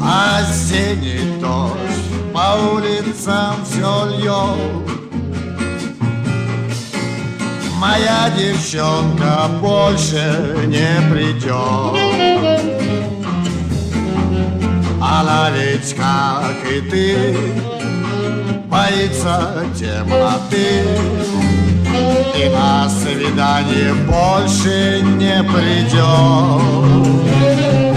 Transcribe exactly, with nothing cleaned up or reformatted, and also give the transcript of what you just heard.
Осенний дождь по улицам все льет. Моя девчонка больше не придет. Она ведь, как и ты, боится темноты и на свидание больше не придет.